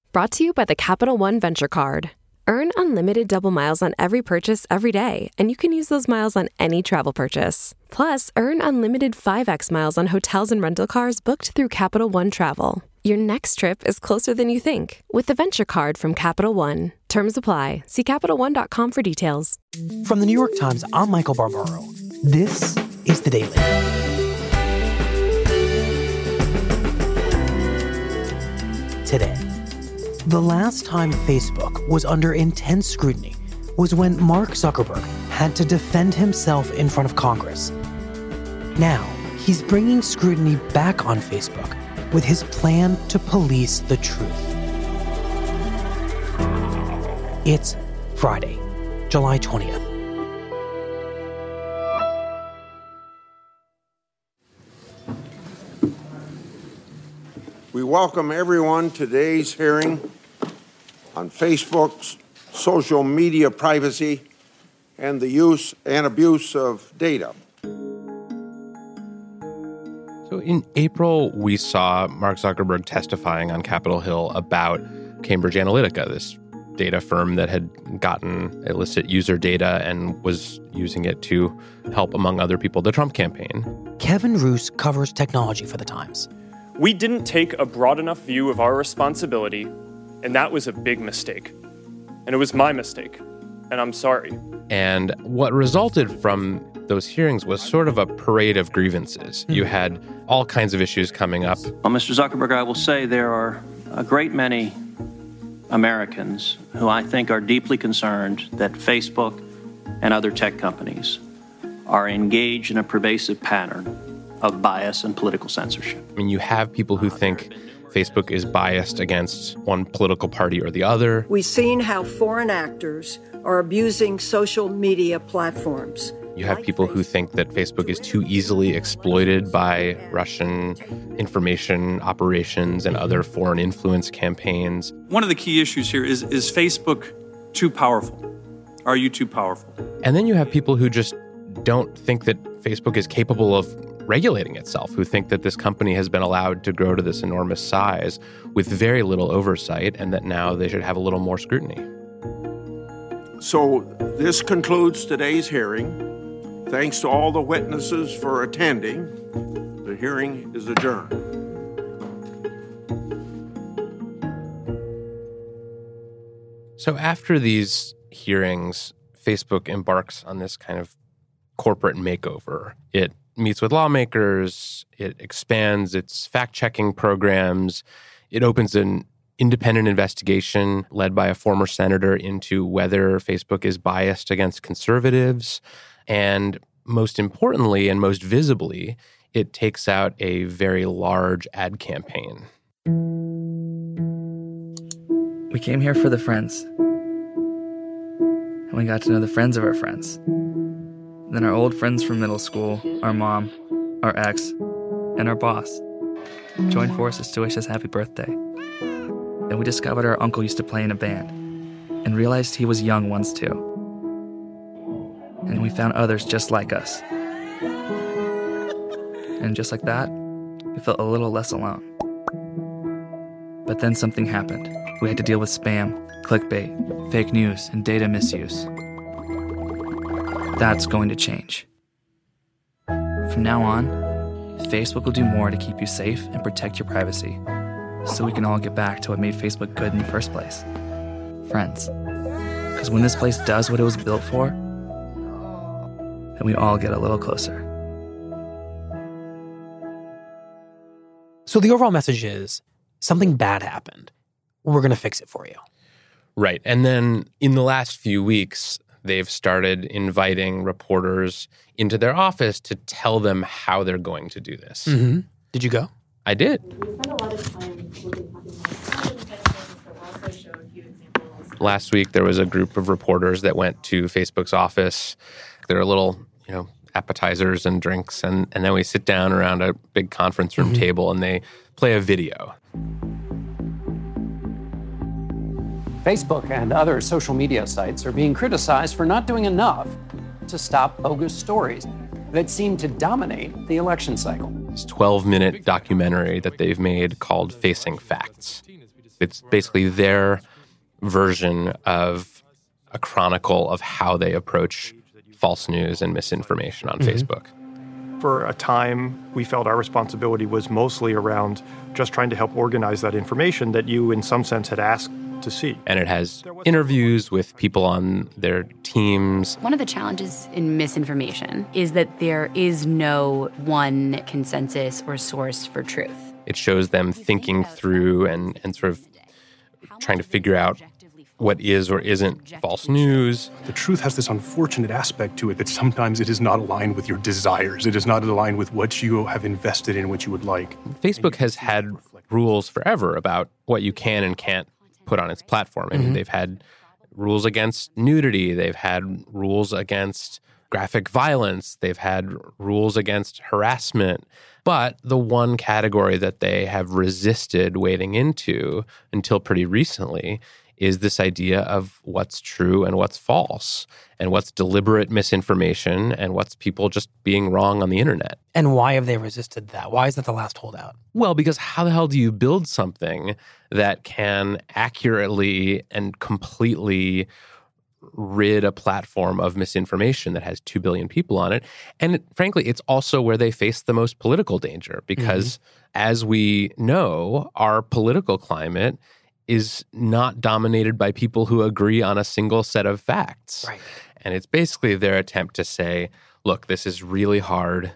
Brought to you by the Capital One Venture Card. Earn unlimited double miles on every purchase every day, and you can use those miles on any travel purchase. Plus, earn unlimited 5x miles on hotels and rental cars booked through Capital One Travel. Your next trip is closer than you think with the Venture Card from Capital One. Terms apply. See CapitalOne.com for details. From the New York Times, I'm Michael Barbaro. This is The Daily. Today, the last time Facebook was under intense scrutiny was when Mark Zuckerberg had to defend himself in front of Congress. Now, he's bringing scrutiny back on Facebook with his plan to police the truth. It's Friday, July 20th. We welcome everyone to today's hearing on Facebook's social media privacy and the use and abuse of data. So in April, we saw Mark Zuckerberg testifying on Capitol Hill about Cambridge Analytica, this data firm that had gotten illicit user data and was using it to help, among other people, the Trump campaign. Kevin Roose covers technology for The Times. We didn't take a broad enough view of our responsibility, and that was a big mistake. And it was my mistake, and I'm sorry. And what resulted from those hearings was sort of a parade of grievances. You had all kinds of issues coming up. Well, Mr. Zuckerberg, I will say there are a great many Americans who I think are deeply concerned that Facebook and other tech companies are engaged in a pervasive pattern of bias and political censorship. I mean, you have people who think Facebook is biased against one political party or the other. We've seen how foreign actors are abusing social media platforms. You have people who think that Facebook is too easily exploited by Russian information operations and other foreign influence campaigns. One of the key issues here is Facebook too powerful? Are you too powerful? And then you have people who just don't think that Facebook is capable of regulating itself, who think that this company has been allowed to grow to this enormous size with very little oversight and that now they should have a little more scrutiny. So this concludes today's hearing. Thanks to all the witnesses for attending. The hearing is adjourned. So after these hearings, Facebook embarks on this kind of corporate makeover. It meets with lawmakers, it expands its fact-checking programs, it opens an independent investigation led by a former senator into whether Facebook is biased against conservatives, and most importantly and most visibly, it takes out a very large ad campaign. We came here for the friends, and we got to know the friends of our friends. Then our old friends from middle school, our mom, our ex, and our boss joined forces to wish us happy birthday. And we discovered our uncle used to play in a band and realized he was young once too. And we found others just like us. And just like that, we felt a little less alone. But then something happened. We had to deal with spam, clickbait, fake news, and data misuse. That's going to change. From now on, Facebook will do more to keep you safe and protect your privacy, so we can all get back to what made Facebook good in the first place. Friends. Because when this place does what it was built for, then we all get a little closer. So the overall message is, something bad happened. We're going to fix it for you. Right. And then in the last few weeks, they've started inviting reporters into their office to tell them how they're going to do this. Mm-hmm. Did you go? I did. Last week, there was a group of reporters that went to Facebook's office. There are little, appetizers and drinks, and then we sit down around a big conference room table, and they play a video. Facebook and other social media sites are being criticized for not doing enough to stop bogus stories that seem to dominate the election cycle. This 12-minute documentary that they've made called Facing Facts. It's basically their version of a chronicle of how they approach false news and misinformation on Facebook. For a time, we felt our responsibility was mostly around just trying to help organize that information that you, in some sense, had asked to see. And it has interviews with people on their teams. One of the challenges in misinformation is that there is no one consensus or source for truth. It shows them thinking through and sort of trying to figure out what is or isn't false news. The truth has this unfortunate aspect to it that sometimes it is not aligned with your desires. It is not aligned with what you have invested in, what you would like. Facebook has had rules forever about what you can and can't put on its platform. I mean, they've had rules against nudity. They've had rules against graphic violence. They've had rules against harassment. But the one category that they have resisted wading into until pretty recently is this idea of what's true and what's false, and what's deliberate misinformation and what's people just being wrong on the internet. And why have they resisted that? Why is that the last holdout? Well, because how the hell do you build something that can accurately and completely rid a platform of misinformation that has 2 billion people on it? And frankly, it's also where they face the most political danger because, as we know, our political climate is not dominated by people who agree on a single set of facts. Right. And it's basically their attempt to say, look, this is really hard.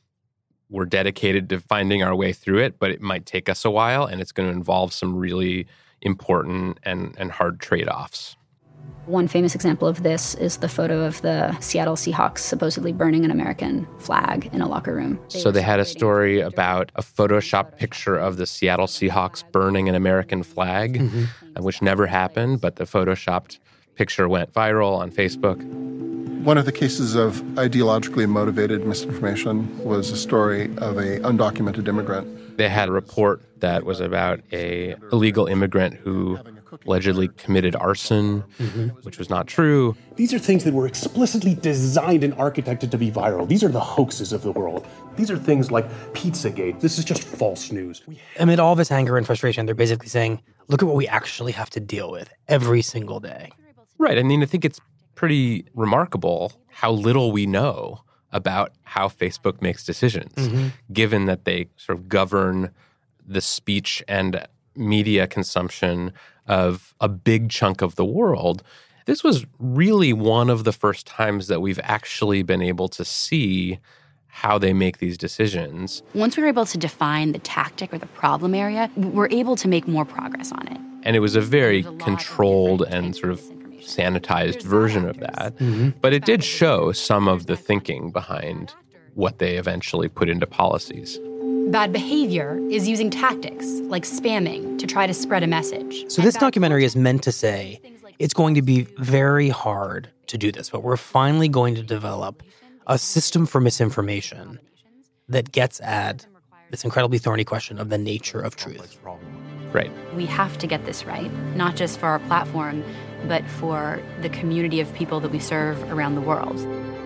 We're dedicated to finding our way through it, but it might take us a while, and it's going to involve some really important and hard trade-offs. One famous example of this is the photo of the Seattle Seahawks supposedly burning an American flag in a locker room. So they had a story about a Photoshop picture of the Seattle Seahawks burning an American flag, which never happened, but the Photoshopped picture went viral on Facebook. One of the cases of ideologically motivated misinformation was a story of an undocumented immigrant. They had a report that was about an illegal immigrant who allegedly committed arson, which was not true. These are things that were explicitly designed and architected to be viral. These are the hoaxes of the world. These are things like Pizzagate. This is just false news. Amid all this anger and frustration, they're basically saying, look at what we actually have to deal with every single day. Right. I mean, I think it's pretty remarkable how little we know about how Facebook makes decisions, given that they sort of govern the speech and media consumption of a big chunk of the world. This was really one of the first times that we've actually been able to see how they make these decisions. Once we were able to define the tactic or the problem area, we're able to make more progress on it. And it was a very controlled and sort of sanitized version of that. But it did show some of the thinking behind what they eventually put into policies. Bad behavior is using tactics like spamming to try to spread a message. So this documentary is meant to say it's going to be very hard to do this, but we're finally going to develop a system for misinformation that gets at this incredibly thorny question of the nature of truth. Right. We have to get this right, not just for our platform, but for the community of people that we serve around the world.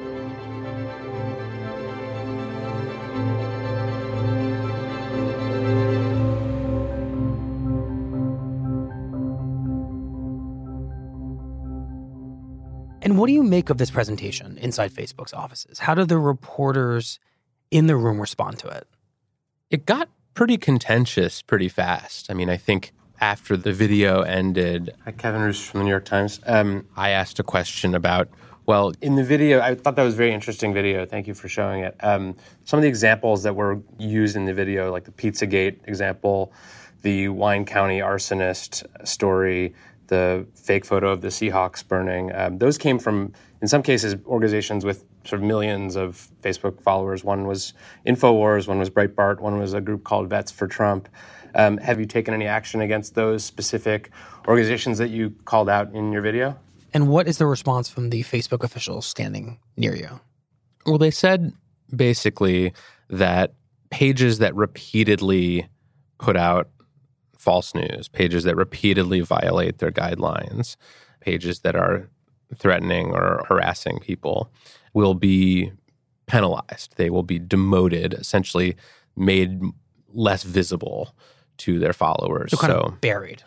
And what do you make of this presentation inside Facebook's offices? How do the reporters in the room respond to it? It got pretty contentious pretty fast. I mean, I think after the video ended, Kevin Roos from the New York Times, I asked a question about, well, in the video, I thought that was a very interesting video. Thank you for showing it. Some of the examples that were used in the video, like the Pizzagate example, the Wine County arsonist story, the fake photo of the Seahawks burning, those came from, in some cases, organizations with sort of millions of Facebook followers. One was InfoWars, one was Breitbart, one was a group called Vets for Trump. Have you taken any action against those specific organizations that you called out in your video? And what is the response from the Facebook officials standing near you? Well, they said basically that pages that repeatedly put out false news, pages that repeatedly violate their guidelines, pages that are threatening or harassing people will be penalized. They will be demoted, essentially made less visible to their followers. So kind of buried.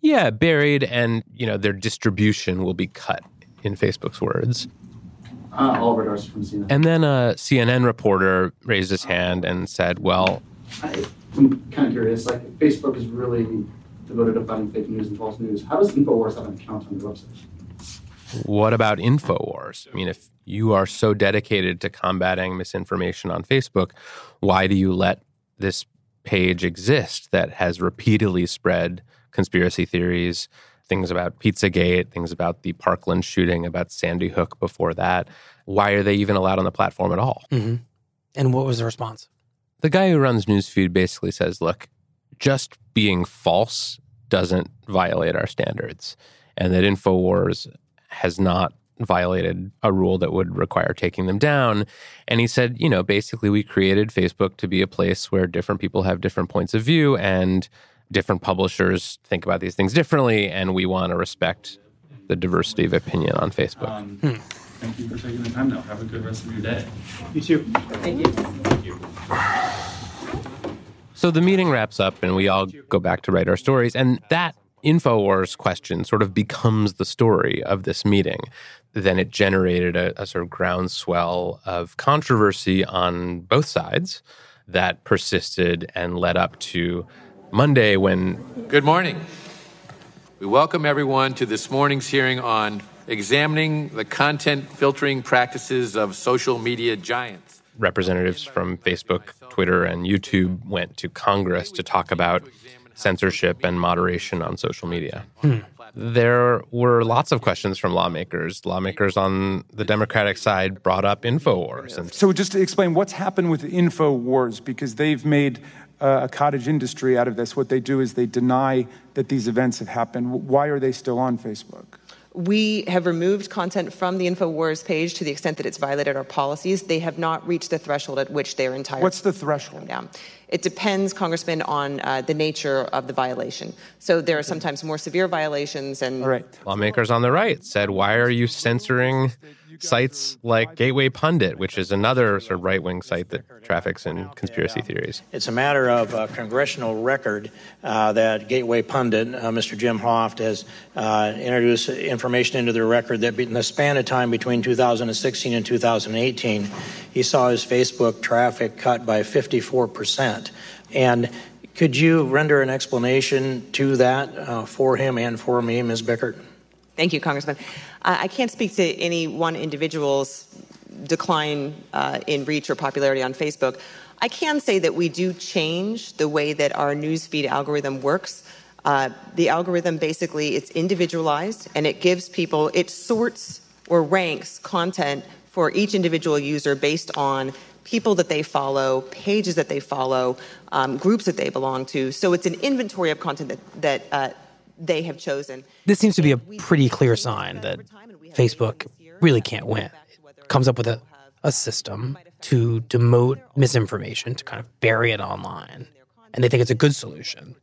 Yeah, buried, and, their distribution will be cut, in Facebook's words. Oliver Darcy from CNN. And then a CNN reporter raised his hand and said, well... I'm kind of curious, Facebook is really devoted to fighting fake news and false news. How does InfoWars have an account on their website? What about InfoWars? I mean, if you are so dedicated to combating misinformation on Facebook, why do you let this page exist that has repeatedly spread conspiracy theories, things about Pizzagate, things about the Parkland shooting, about Sandy Hook before that? Why are they even allowed on the platform at all? Mm-hmm. And what was the response? The guy who runs Newsfeed basically says, look, just being false doesn't violate our standards, and that InfoWars has not violated a rule that would require taking them down. And he said, basically we created Facebook to be a place where different people have different points of view and different publishers think about these things differently, and we want to respect the diversity of opinion on Facebook. Thank you for taking the time now. Have a good rest of your day. You too. Thank you. Thank you. So the meeting wraps up and we all go back to write our stories. And that InfoWars question sort of becomes the story of this meeting. Then it generated a sort of groundswell of controversy on both sides that persisted and led up to Monday when... Good morning. We welcome everyone to this morning's hearing on examining the content filtering practices of social media giants. Representatives from Facebook, Twitter, and YouTube went to Congress to talk about censorship and moderation on social media. There were lots of questions from lawmakers. Lawmakers on the Democratic side brought up InfoWars. So just to explain what's happened with InfoWars, because they've made a cottage industry out of this. What they do is they deny that these events have happened. Why are they still on Facebook? We have removed content from the InfoWars page to the extent that it's violated our policies. They have not reached the threshold at which their entire... What's the threshold? Down. It depends, Congressman, on the nature of the violation. So there are sometimes more severe violations and... All right. Lawmakers on the right said, why are you censoring sites like Gateway Pundit, which is another sort of right-wing site that traffics in conspiracy theories? It's a matter of congressional record that Gateway Pundit, Mr. Jim Hoft, has introduced information into the record that in the span of time between 2016 and 2018, he saw his Facebook traffic cut by 54%. And could you render an explanation to that for him and for me, Ms. Bickert? Thank you, Congressman. I can't speak to any one individual's decline in reach or popularity on Facebook. I can say that we do change the way that our newsfeed algorithm works. The algorithm basically, it's individualized, and it gives people, it sorts or ranks content for each individual user based on people that they follow, pages that they follow, groups that they belong to. So it's an inventory of content that they have chosen. This seems to be a pretty clear sign that Facebook really can't win. It comes up with a system to demote misinformation, to kind of bury it online. And they think it's a good solution.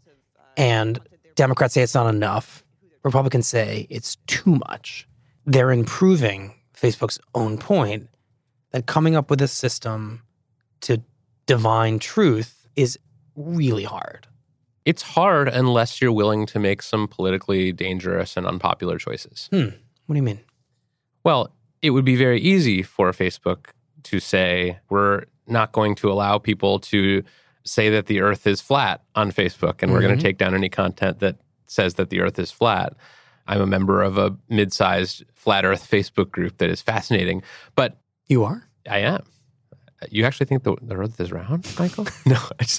And Democrats say it's not enough. Republicans say it's too much. They're improving Facebook's own point that coming up with a system to divine truth is really hard. It's hard unless you're willing to make some politically dangerous and unpopular choices. What do you mean? Well, it would be very easy for Facebook to say, we're not going to allow people to say that the earth is flat on Facebook, and we're going to take down any content that says that the earth is flat. I'm a member of a mid-sized flat earth Facebook group that is fascinating. But you are? I am. You actually think the earth is round, Michael? No.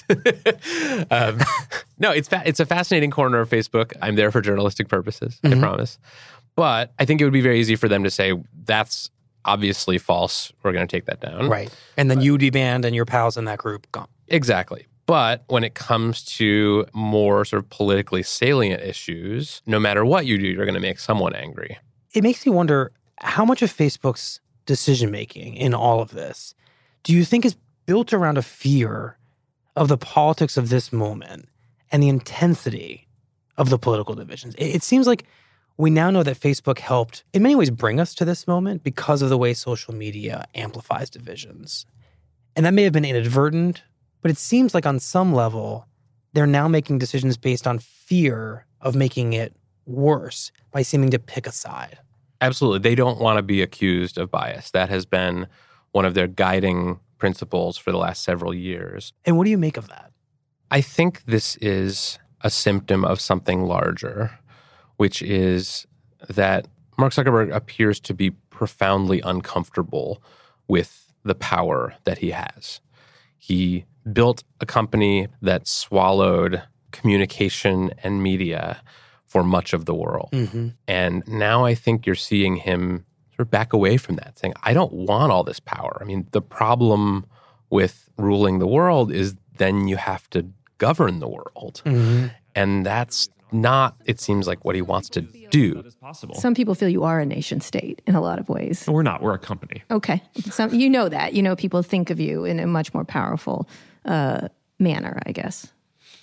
No, it's a fascinating corner of Facebook. I'm there for journalistic purposes, I promise. But I think it would be very easy for them to say, that's obviously false. We're going to take that down. Right. And then you would be banned and your pals in that group gone. Exactly. But when it comes to more sort of politically salient issues, no matter what you do, you're going to make someone angry. It makes me wonder how much of Facebook's decision-making in all of this do you think is built around a fear of the politics of this moment and the intensity of the political divisions? It seems like we now know that Facebook helped, in many ways, bring us to this moment because of the way social media amplifies divisions. And that may have been inadvertent, but it seems like on some level, they're now making decisions based on fear of making it worse by seeming to pick a side. Absolutely. They don't want to be accused of bias. That has been one of their guiding principles for the last several years. And what do you make of that? I think this is a symptom of something larger, which is that Mark Zuckerberg appears to be profoundly uncomfortable with the power that he has. He built a company that swallowed communication and media for much of the world. Mm-hmm. And now I think you're seeing him sort of back away from that, saying, I don't want all this power. I mean, the problem with ruling the world is then you have to govern the world. Mm-hmm. And that's not, it seems like, what he wants to do. Some people feel you are a nation state in a lot of ways. We're not. We're a company. Okay. So you know that. You know, people think of you in a much more powerful manner, I guess.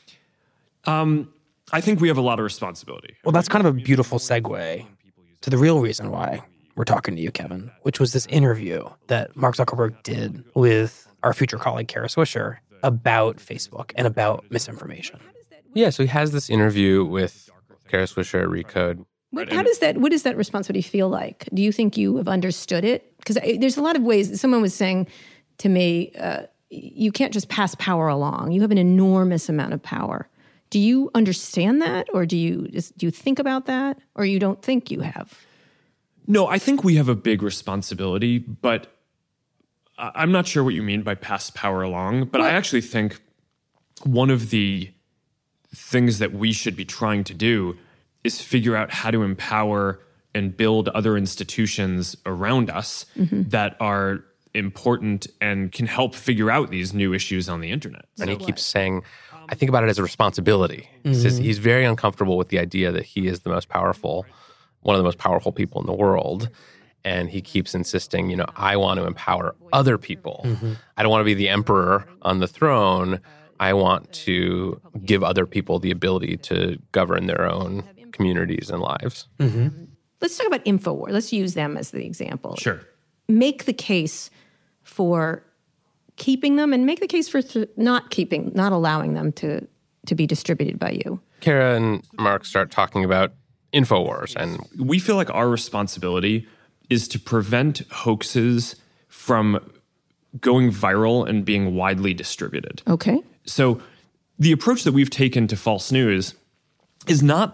I think we have a lot of responsibility. Well, that's kind of a beautiful segue to the real reason why we're talking to you, Kevin, which was this interview that Mark Zuckerberg did with our future colleague, Kara Swisher, about Facebook and about misinformation. Yeah, so he has this interview with Kara Swisher at Recode. What does that responsibility feel like? Do you think you have understood it? Because there's a lot of ways. Someone was saying to me, you can't just pass power along. You have an enormous amount of power. Do you understand that, or do you think about that, or you don't think you have? No, I think we have a big responsibility, but I'm not sure what you mean by pass power along. But I actually think one of the things that we should be trying to do is figure out how to empower and build other institutions around us that are important and can help figure out these new issues on the internet. And he keeps saying, I think about it as a responsibility. He says he's very uncomfortable with the idea that he is the most powerful, one of the most powerful people in the world. And he keeps insisting, I want to empower other people. I don't want to be the emperor on the throne. I want to give other people the ability to govern their own communities and lives. Let's talk about InfoWars. Let's use them as the example. Sure. Make the case for keeping them and make the case for not allowing them to be distributed by you. Kara and Mark start talking about InfoWars. And we feel like our responsibility is to prevent hoaxes from going viral and being widely distributed. Okay. So the approach that we've taken to false news is not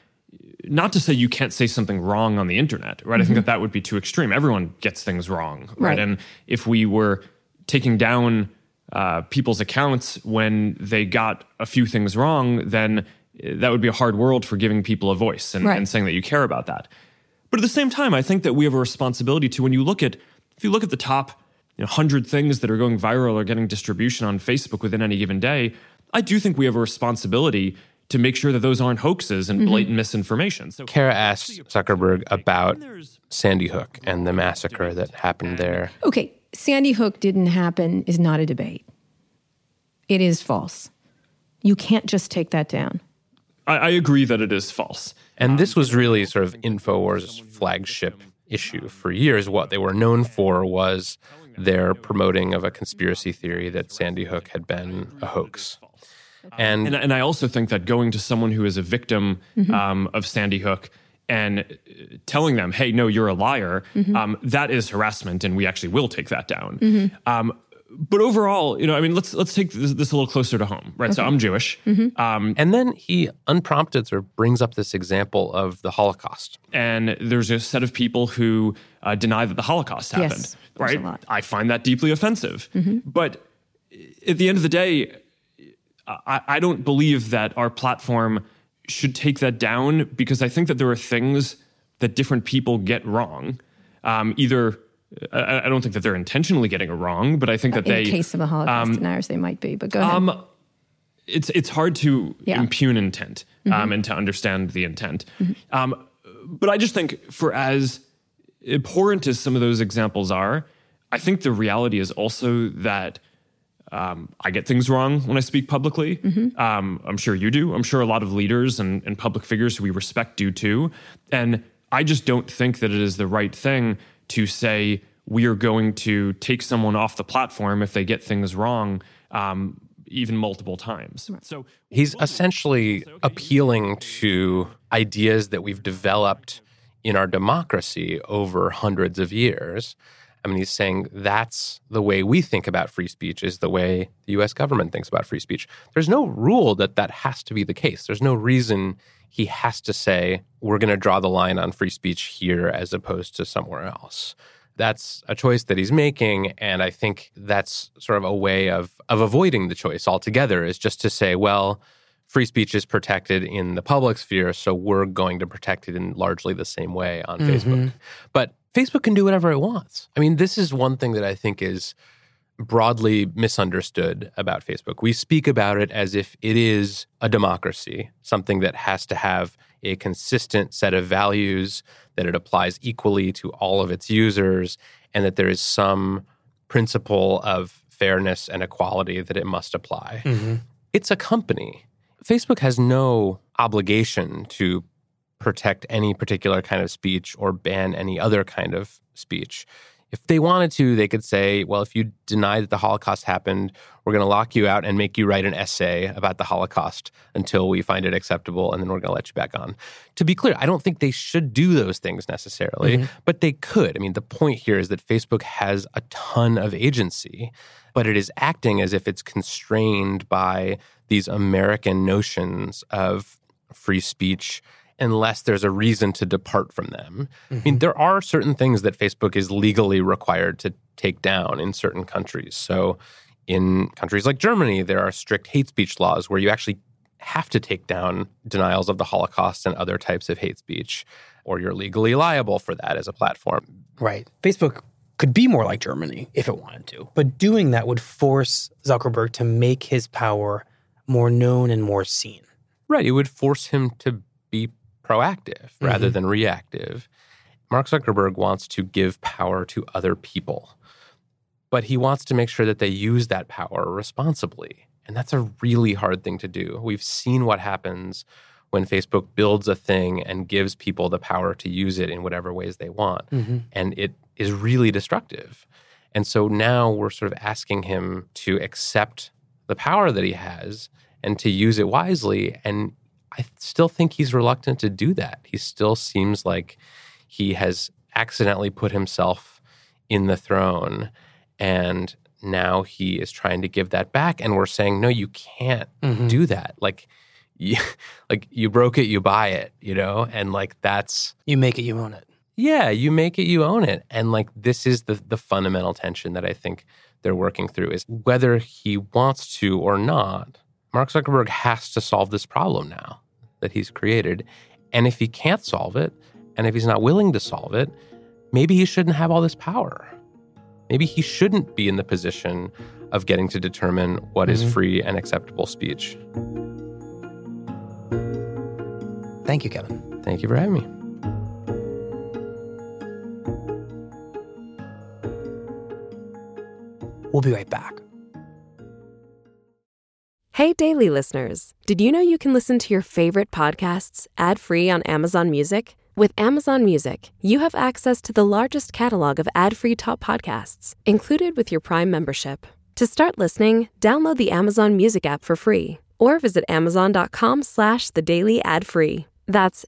to say you can't say something wrong on the internet, right? I think that would be too extreme. Everyone gets things wrong, right? And if we were taking down people's accounts when they got a few things wrong, then that would be a hard world for giving people a voice and saying that you care about that. But at the same time, I think that we have a responsibility to, if you look at the top 100 things that are going viral or getting distribution on Facebook within any given day, I do think we have a responsibility to make sure that those aren't hoaxes and blatant misinformation. So Kara asked Zuckerberg about Sandy Hook and the massacre that happened there. Okay, Sandy Hook didn't happen is not a debate. It is false. You can't just take that down. I agree that it is false. And this was really sort of InfoWars' flagship issue for years. What they were known for was their promoting of a conspiracy theory that Sandy Hook had been a hoax. And I also think that going to someone who is a victim of Sandy Hook and telling them, hey, no, you're a liar, that is harassment, and we actually will take that down. But overall, let's take this a little closer to home, right? Okay. So I'm Jewish. And then he unprompted sort of brings up this example of the Holocaust. And there's a set of people who deny that the Holocaust happened, right? I find that deeply offensive. But at the end of the day, I don't believe that our platform should take that down, because I think that there are things that different people get wrong. I don't think that they're intentionally getting it wrong, but I think that in the case of the Holocaust deniers, they might be. But go ahead. It's hard to impugn intent and to understand the intent. But I just think, for as abhorrent as some of those examples are, I think the reality is also that I get things wrong when I speak publicly. I'm sure you do. I'm sure a lot of leaders and public figures who we respect do too. And I just don't think that it is the right thing to say we are going to take someone off the platform if they get things wrong, even multiple times. So he's essentially appealing to ideas that we've developed in our democracy over hundreds of years. I mean, he's saying that's the way we think about free speech is the way the U.S. government thinks about free speech. There's no rule that has to be the case. There's no reason he has to say, we're going to draw the line on free speech here as opposed to somewhere else. That's a choice that he's making, and I think that's sort of a way of avoiding the choice altogether, is just to say, well, free speech is protected in the public sphere, so we're going to protect it in largely the same way on Facebook. But Facebook can do whatever it wants. I mean, this is one thing that I think is broadly misunderstood about Facebook. We speak about it as if it is a democracy, something that has to have a consistent set of values, that it applies equally to all of its users, and that there is some principle of fairness and equality that it must apply. It's a company. Facebook has no obligation to protect any particular kind of speech or ban any other kind of speech. If they wanted to, they could say, well, if you deny that the Holocaust happened, we're going to lock you out and make you write an essay about the Holocaust until we find it acceptable, and then we're going to let you back on. To be clear, I don't think they should do those things necessarily, but they could. I mean, the point here is that Facebook has a ton of agency, but it is acting as if it's constrained by these American notions of free speech unless there's a reason to depart from them. I mean, there are certain things that Facebook is legally required to take down in certain countries. So in countries like Germany, there are strict hate speech laws where you actually have to take down denials of the Holocaust and other types of hate speech, or you're legally liable for that as a platform. Right. Facebook could be more like Germany if it wanted to, but doing that would force Zuckerberg to make his power more known and more seen. Right. It would force him to be proactive rather than reactive. Mark Zuckerberg wants to give power to other people, but he wants to make sure that they use that power responsibly. And that's a really hard thing to do. We've seen what happens when Facebook builds a thing and gives people the power to use it in whatever ways they want. And it is really destructive. And so now we're sort of asking him to accept the power that he has and to use it wisely. And I still think he's reluctant to do that. He still seems like he has accidentally put himself in the throne, and now he is trying to give that back. And we're saying, no, you can't do that. Like you broke it, you buy it, you know? And like that's... You make it, you own it. Yeah, you make it, you own it. And like this is the fundamental tension that I think they're working through, is whether he wants to or not, Mark Zuckerberg has to solve this problem now that he's created. And if he can't solve it, and if he's not willing to solve it, maybe he shouldn't have all this power. Maybe he shouldn't be in the position of getting to determine what is free and acceptable speech. Thank you, Kevin. Thank you for having me. We'll be right back. Hey, Daily listeners. Did you know you can listen to your favorite podcasts ad-free on Amazon Music? With Amazon Music, you have access to the largest catalog of ad-free top podcasts, included with your Prime membership. To start listening, download the Amazon Music app for free, or visit amazon.com/thedailyadfree. That's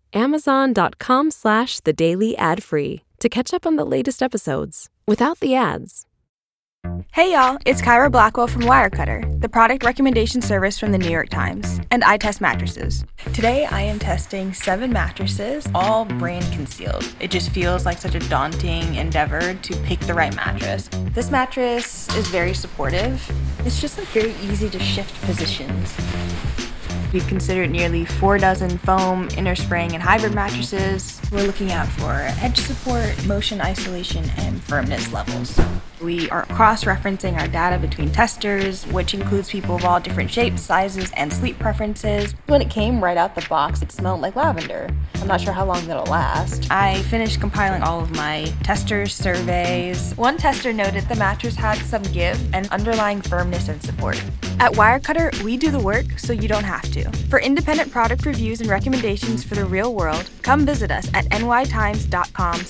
amazon.com/thedailyadfree to catch up on the latest episodes without the ads. Hey y'all, it's Kyra Blackwell from Wirecutter, the product recommendation service from the New York Times, and I test mattresses. Today I am testing 7 mattresses, all brand concealed. It just feels like such a daunting endeavor to pick the right mattress. This mattress is very supportive. It's just like very easy to shift positions. We've considered nearly 4 dozen foam, inner spring, and hybrid mattresses. We're looking out for edge support, motion isolation, and firmness levels. We are cross-referencing our data between testers, which includes people of all different shapes, sizes, and sleep preferences. When it came right out the box, it smelled like lavender. I'm not sure how long that'll last. I finished compiling all of my tester surveys. One tester noted the mattress had some give and underlying firmness and support. At Wirecutter, we do the work so you don't have to. For independent product reviews and recommendations for the real world, come visit us at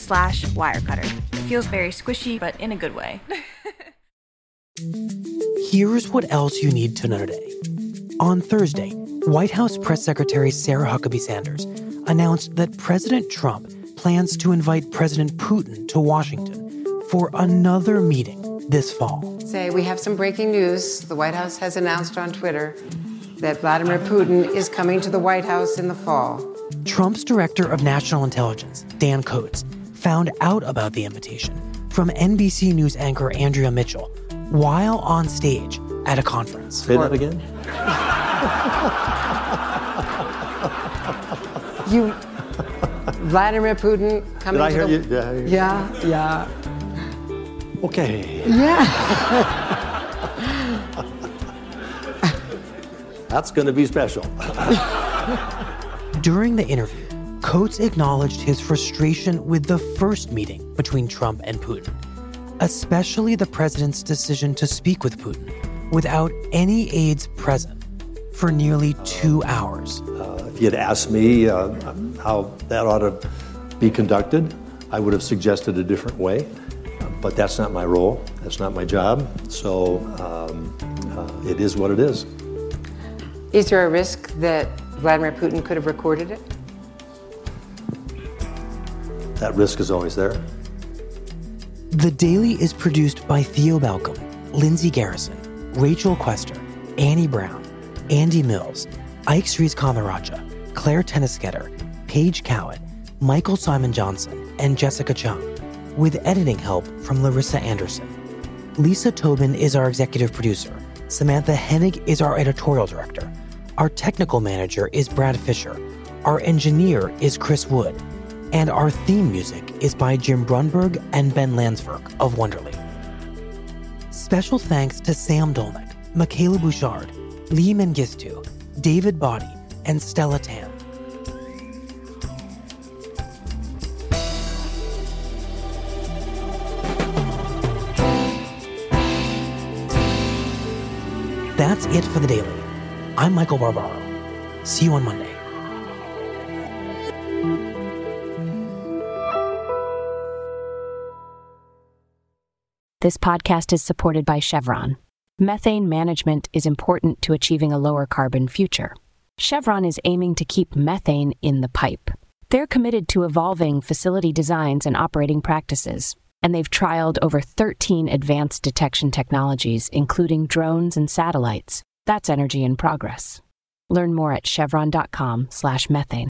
nytimes.com/wirecutter. It feels very squishy, but in a good way. here's what else you need to know today. On Thursday, White House Press Secretary Sarah Huckabee Sanders announced that President Trump plans to invite President Putin to Washington for another meeting this fall. We have some breaking news. The White House has announced on Twitter that Vladimir Putin is coming to the White House in the fall. Trump's Director of National Intelligence, Dan Coats, found out about the invitation from NBC News anchor Andrea Mitchell while on stage at a conference. Say that again? Vladimir Putin coming Did I to hear the... you? Yeah. Okay. Yeah. That's going to be special. During the interview, Coats acknowledged his frustration with the first meeting between Trump and Putin, especially the president's decision to speak with Putin without any aides present for nearly 2 hours. If you had asked me how that ought to be conducted, I would have suggested a different way. But that's not my role. That's not my job. So it is what it is. Is there a risk that Vladimir Putin could have recorded it? That risk is always there. The Daily is produced by Theo Balcom, Lindsay Garrison, Rachel Quester, Annie Brown, Andy Mills, Ike Srikantharaja, Claire Tennisketter, Paige Cowett, Michael Simon Johnson, and Jessica Chung, with editing help from Larissa Anderson. Lisa Tobin is our executive producer. Samantha Hennig is our editorial director. Our technical manager is Brad Fisher. Our engineer is Chris Wood. And our theme music is by Jim Brunberg and Ben Landsberg of Wonderly. Special thanks to Sam Dolnick, Michaela Bouchard, Lee Mengistu, David Body, and Stella Tan. That's it for The Daily. I'm Michael Barbaro. See you on Monday. This podcast is supported by Chevron. Methane management is important to achieving a lower carbon future. Chevron is aiming to keep methane in the pipe. They're committed to evolving facility designs and operating practices, and they've trialed over 13 advanced detection technologies, including drones and satellites. That's energy in progress. Learn more at chevron.com/methane.